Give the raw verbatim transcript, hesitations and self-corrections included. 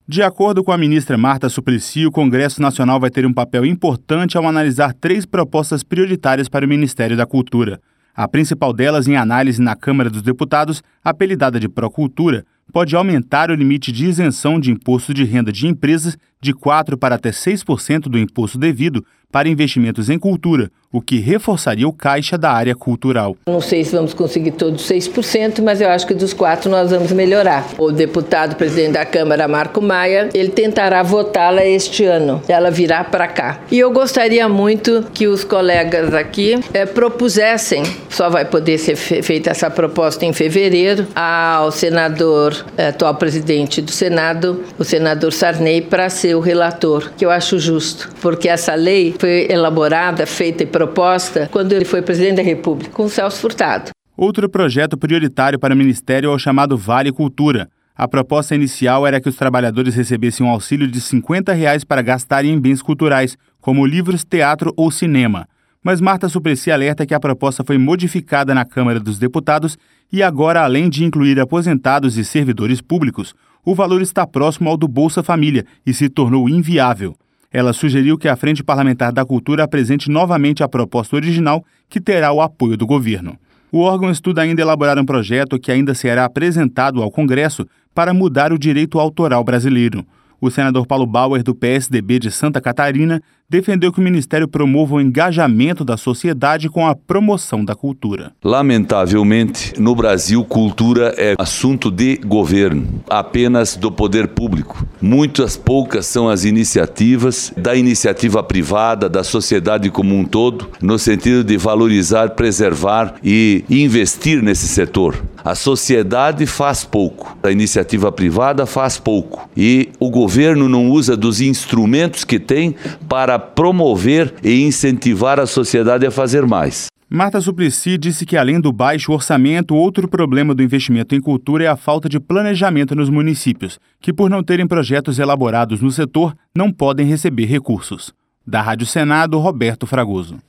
De acordo com a ministra Marta Suplicy, o Congresso Nacional vai ter um papel importante ao analisar três propostas prioritárias para o Ministério da Cultura. A principal delas, em análise na Câmara dos Deputados, apelidada de Procultura, pode aumentar o limite de isenção de imposto de renda de empresas de quatro por cento para até seis por cento do imposto devido para investimentos em cultura, o que reforçaria o caixa da área cultural. Não sei se vamos conseguir todos seis por cento, mas eu acho que dos quatro nós vamos melhorar. O deputado presidente da Câmara, Marco Maia, ele tentará votá-la este ano. Ela virá para cá. E eu gostaria muito que os colegas aqui é, propusessem, só vai poder ser fe- feita essa proposta em fevereiro, ao senador, é, atual presidente do Senado, o senador Sarney, para ser o relator, que eu acho justo, porque essa lei foi elaborada, feita e proposta quando ele foi presidente da República, com o Celso Furtado. Outro projeto prioritário para o Ministério é o chamado Vale Cultura. A proposta inicial era que os trabalhadores recebessem um auxílio de cinquenta reais para gastarem em bens culturais, como livros, teatro ou cinema. Mas Marta Suplicy alerta que a proposta foi modificada na Câmara dos Deputados e agora, além de incluir aposentados e servidores públicos, o valor está próximo ao do Bolsa Família e se tornou inviável. Ela sugeriu que a Frente Parlamentar da Cultura apresente novamente a proposta original, que terá o apoio do governo. O órgão estuda ainda elaborar um projeto que ainda será apresentado ao Congresso para mudar o direito autoral brasileiro. O senador Paulo Bauer, do P S D B de Santa Catarina, defendeu que o Ministério promova o engajamento da sociedade com a promoção da cultura. Lamentavelmente, no Brasil, cultura é assunto de governo, apenas do poder público. Muitas poucas são as iniciativas da iniciativa privada, da sociedade como um todo, no sentido de valorizar, preservar e investir nesse setor. A sociedade faz pouco, a iniciativa privada faz pouco e o governo não usa dos instrumentos que tem para promover e incentivar a sociedade a fazer mais. Marta Suplicy disse que, além do baixo orçamento, outro problema do investimento em cultura é a falta de planejamento nos municípios, que, por não terem projetos elaborados no setor, não podem receber recursos. Da Rádio Senado, Roberto Fragoso.